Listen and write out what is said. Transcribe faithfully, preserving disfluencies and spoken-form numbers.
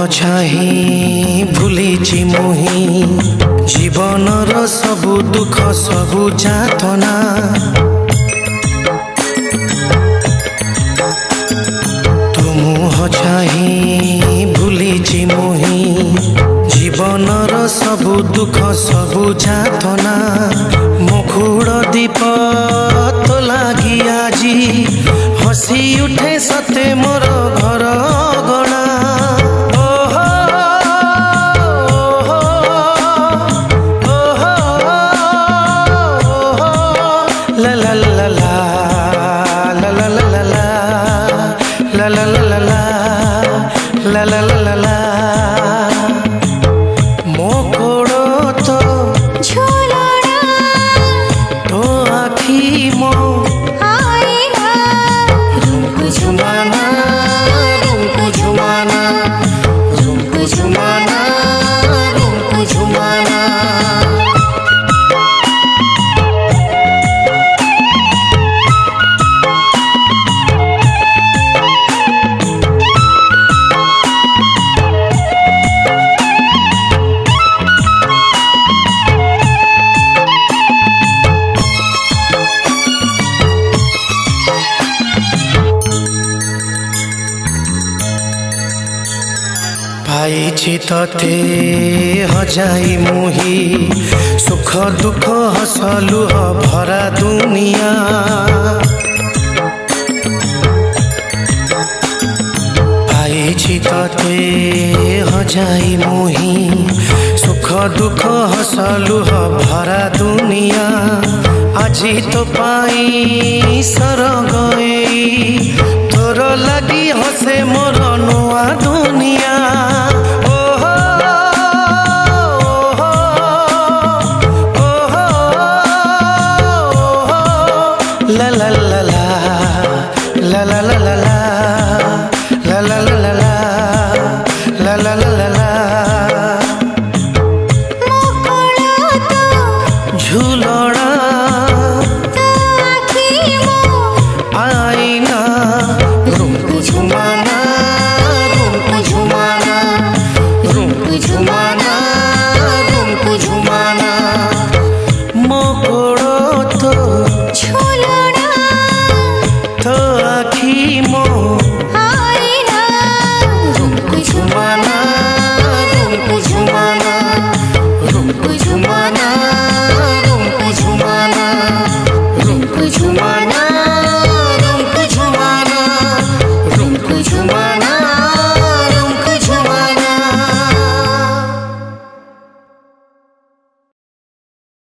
चाही भूलिची मुही जीवनर सबु दुख सबु जातना तुम चाही भूलिची मुही जीवनर सबु दुख सबु जातना मुखुड़ दीप तो लगी आजी हसी उठे सते मोर घर गणा La la la la la la la la la la la la la la la la la मोकोड़ो तो झोलना तो आखी मो आईना रुक झुमाना रुक झुमाना रुक झुमाना रुक झुमाना पाइछि तते हजाई मुही सुख दुख हसलुह भरा दुनिया पाइछि तते हजाई मुही सुख दुख हसलुह भरा दुनिया आजी तो पाई सर गई तोर लगी हसे मोर नुआ दुनिया La la la la la la la la la